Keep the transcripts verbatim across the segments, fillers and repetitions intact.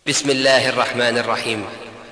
بسم الله الرحمن الرحيم.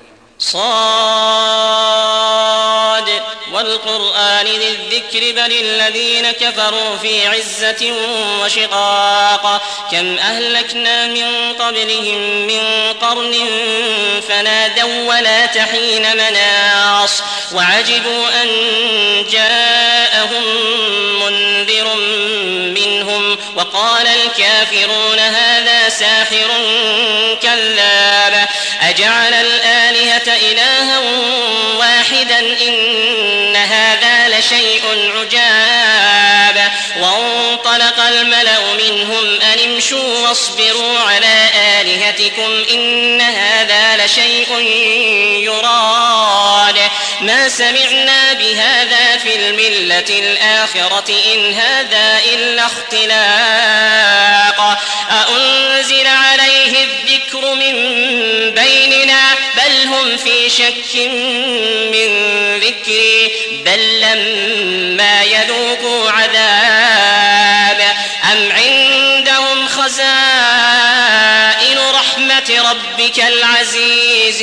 صاد والقرآن ذي الذكر بل الذين كفروا في عزة وشقاق كم أهلكنا من قبلهم من قرن فنادوا ولا تحين مناص وعجبوا أن جاءهم منذر منهم وقال الكافرون هذا ساحر كذاب أجعل الآلهة إلها واحدا إن هذا لشيء عجاب وانطلق الملأ منهم أن امشوا واصبروا على آلهتكم إن هذا لشيء يراد ما سمعنا بهذا في الملة الآخرة إن هذا إلا اختلاق أأنزل عليه الذكر من بيننا بل هم في شك من ذكري بل لما يذوقوا عذاب أم عندهم خزائن رحمة ربك العزيز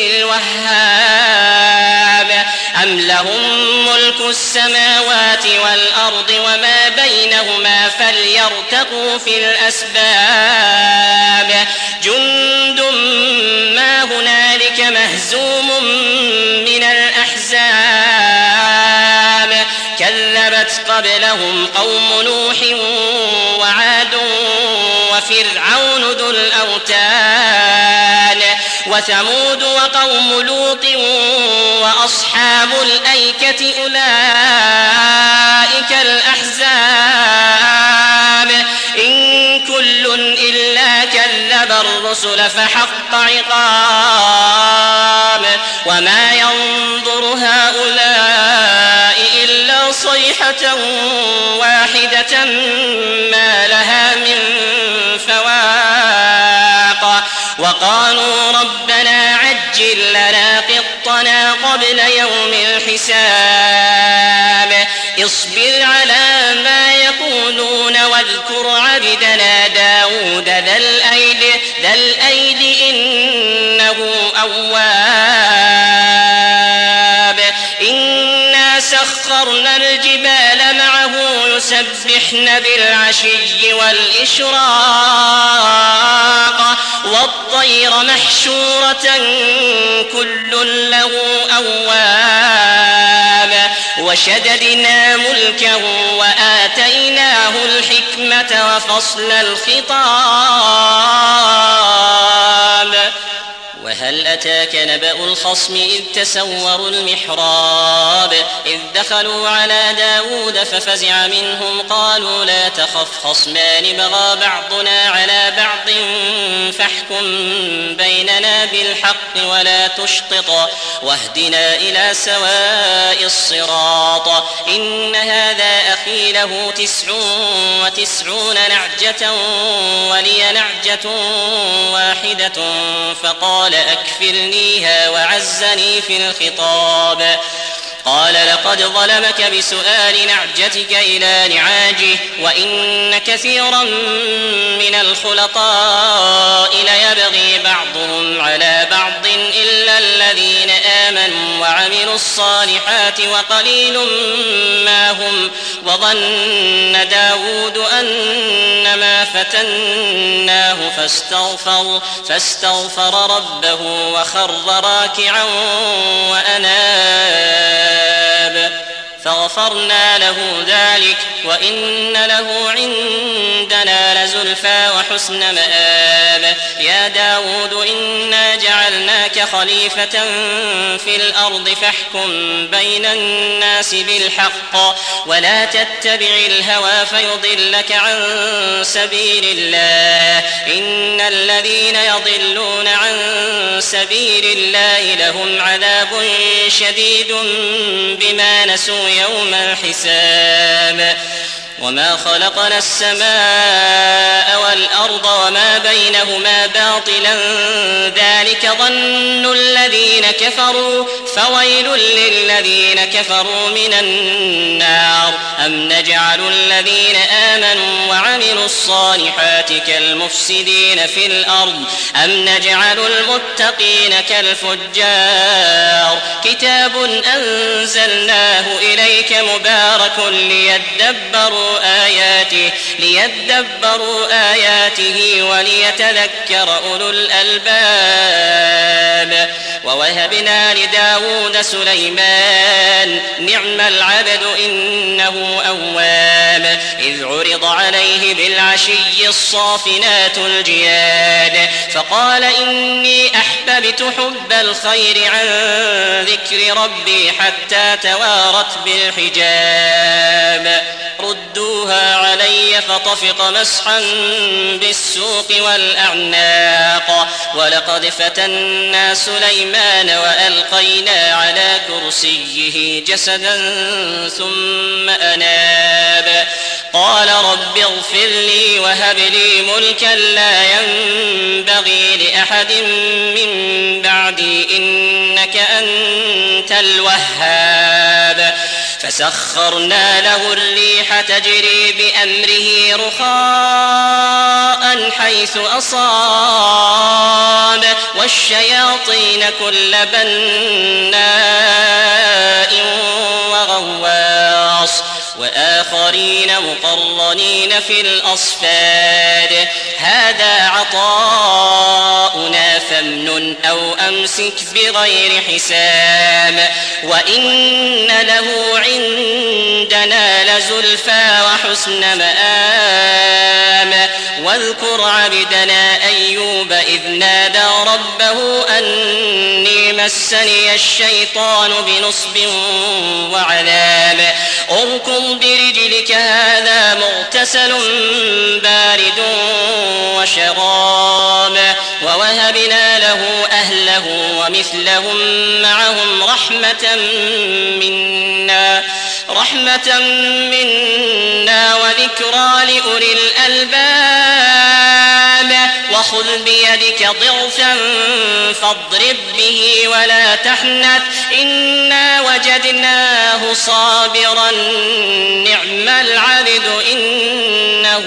الوهاب أم لهم ملك السماوات والأرض وما بينهما فليرتقوا في الأسباب جند ما هنالك مهزوم من الأحزاب كذبت قبلهم قوم نوح وعاد وفرعون ذو الأوتاد وثمود وقوم لوط وأصحاب الأيكة أولئك الأحزاب إن كل إلا كذب الرسل فحق عقاب وما ينظر هؤلاء إلا صيحة واحدة ما لها من فواق وقالوا ربنا عجل لنا قطنا قبل يوم الحساب اصبر على ما يقولون واذكر عبدنا داود ذا الأيد, ذا الأيد إنه أواب إنا سخرنا الجبال معه يسبحن بالعشي والإشراق والطير محشورة كل له أواب وشددنا ملكه وآتيناه الحكمة وفصل الخطاب وهل أتاك نبأ الخصم إذ تسوروا المحراب إذ دخلوا على داود ففزع منهم قالوا لا تخف خصمان بغى بعضنا على بعض فاحكم بيننا بالحق ولا تشطط واهدنا إلى سواء الصراط إن هذا أخي له تسع وتسعون نعجة ولي نعجة واحدة فقال أكفلنيها وعزني في الخطاب قال لقد ظلمك بسؤال نعجتك إلى نعاجه وإن كثيرا من الخلطاء ليبغي بعضهم على بعض إلا الذين آمنوا وعملوا الصالحات وقليل ما هم وظن داود أنما فتناه فاستغفر, فاستغفر ربه وخر راكعا وأناب فغفرنا له ذلك وإن له عندنا لزلفى وحسن مآب يا داود إنا جعلناك خليفة في الأرض فاحكم بين الناس بالحق ولا تتبع الهوى فيضلك عن سبيل الله إن الذين يضلون عن سبيل الله لهم عذاب شديد بما نسوا يوم الحساب وما خلقنا السماء والأرض وما بينهما باطلا ذلك ظن الذين كفروا فويل للذين كفروا من النار أم نجعل الذين آمنوا وعملوا الصالحات كالمفسدين في الأرض أم نجعل المتقين كالفجار كتاب أنزلناه إليك مبارك ليدبروا آياته ليدبروا آياته وليتذكر أولو الألباب ووهبنا لداود سليمان نعم العبد إنه أواب إذ عرض عليه بالعشي الصافنات الجياد فقال إني أحببت حب الخير عن ذكر ربي حتى توارت بالحجاب ردوها علي فطفق مسحا بالسوق والأعناق ولقد فتنا سليمان وألقينا على كرسيه جسدا ثم أناب قال رب اغفر لي وهب لي ملكا لا ينبغي لأحد من بعدي إنك أنت الوهاب فسخرنا له الريح تجري بأمره رخاء حيث أصاب والشياطين كل بناء وغواص وآخرين مقرنين في الأصفاد هذا عطاؤنا فامنن أو أمسك بغير حساب وإن له عندنا لزلفى وحسن مآب واذكر عبدنا أيوب إذ نادى ربه أني مسني الشيطان بنصب وعذاب اركض برجلك هذا مغتسل بارد وشراب ووهبنا له أهله ومثلهم معهم رحمة منا رحمة منا وذكرى لأولي الألباب وخذ بيدك ضغثا فاضرب به ولا تحنث إنا وجدناه صابرا نعم العبد إنه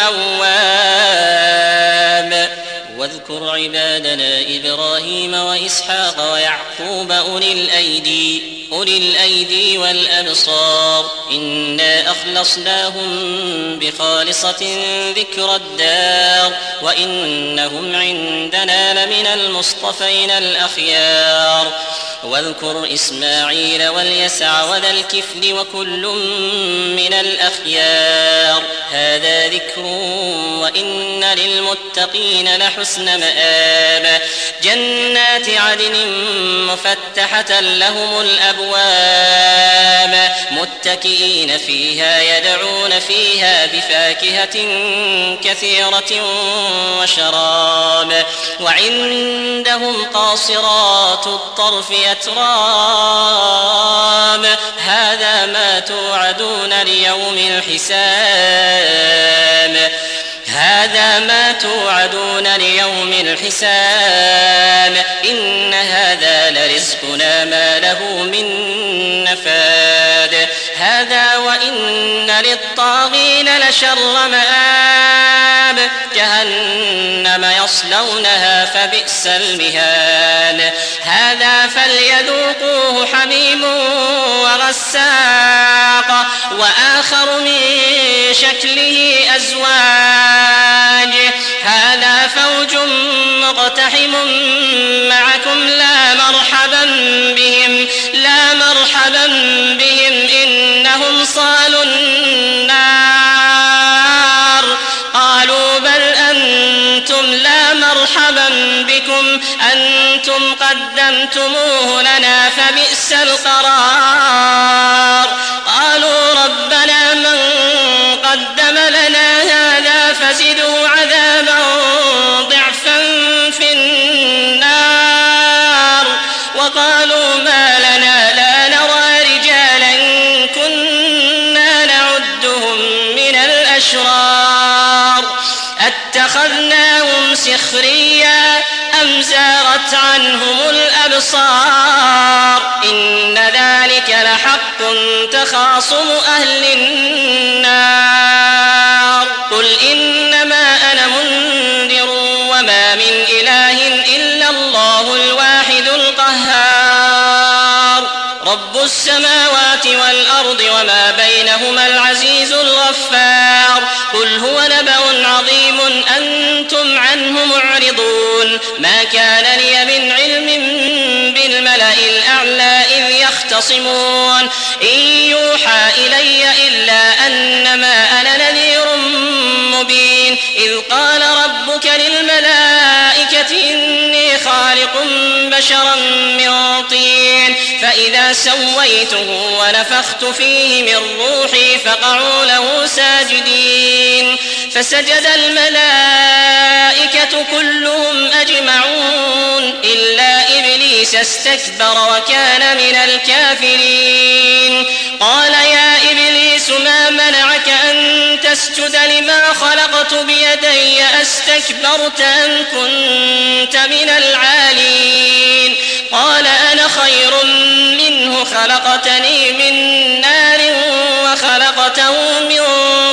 أواب واذكر عبادنا إبراهيم وإسحاق ويعقوب أولي الأيدي أولي الأيدي والأبصار إنا أخلصناهم بخالصة ذكر الدار وإنهم عندنا لمن المصطفين الأخيار واذكر إسماعيل واليسع وذا الكفل وكل من الأخيار هذا ذكر وإن للمتقين لحسن مآب جنات عدن مفتحة لهم الأبواب متكئين فيها يدعون فيها بفاكهة كثيرة وشراب وعندهم قاصرات الطرف أتراب هذا ما توعدون ليوم الحساب هذا ما توعدون ليوم الحساب إن هذا لرزقنا ما له من نفاد هذا وإن للطاغين لشر مآب جهنم يصلونها فبئس المهاد هذا فليذوقوه حميم وغساق وآخر من شكله أزواج هذا فوج مقتحم معكم لا مرحبا بهم لا مرحبا بهم إنهم صالوا النار قالوا بل أنتم لا مرحبا بكم أنتم قدمتموه لنا فبئس القرار قالوا ربنا من قدم لنا هذا فزدوا عذابا ضعفا في النار وقالوا ما لنا لا نرى رجالا كنا نعدهم من أفأخذناهم سخريا أم زاغت عنهم الأبصار إن ذلك لحق تخاصم أهل النار قل إنما أنا منذر وما من إله إلا الله الواحد القهار رب السماوات والأرض وما بينهما العزيز الغفار قل هو نبأ عظيم أنتم عنه معرضون ما كان لي من علم بالملأ الأعلى إذ يختصمون إن يوحى إلي إلا أنما أنا نذير مبين إذ قال ربك للملائكة إني خالق بشرا من طين فإذا سويته ونفخت فيه من روحي فقعوا له ساجدين فسجد الملائكة كلهم أجمعون إلا إبليس استكبر وكان من الكافرين قال يا إبليس ما منعك أن تسجد لما خلقت بيدي أستكبرت أم كنت من العالين قال أنا خير منه خلقتني من نار وخلقته من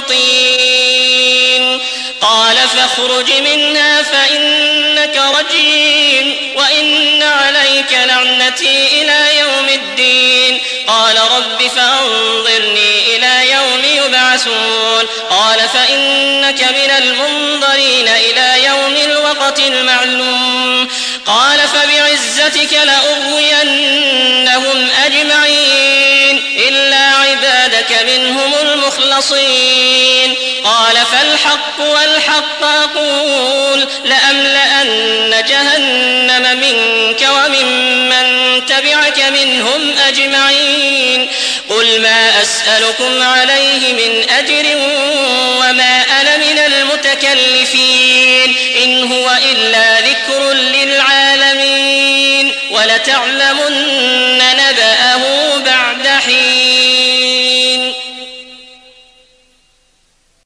طين قال فاخرج منها فإنك رجيم وإن عليك لعنتي إلى يوم الدين قال رب فأنظرني إلى يوم يبعثون قال فإنك من المنظرين إلى يوم الوقت المعلوم قال فبعزتك لأغوينهم أجمعين إلا عبادك منهم المخلصين قال فالحق والحق أقول لأملأن جهنم منك وممن تبعك منهم أجمعين قل ما أسألكم عليه من أجر وما أنا من المتكلفين إن هو إلا ذكر للعالمين ولتعلمن نبأه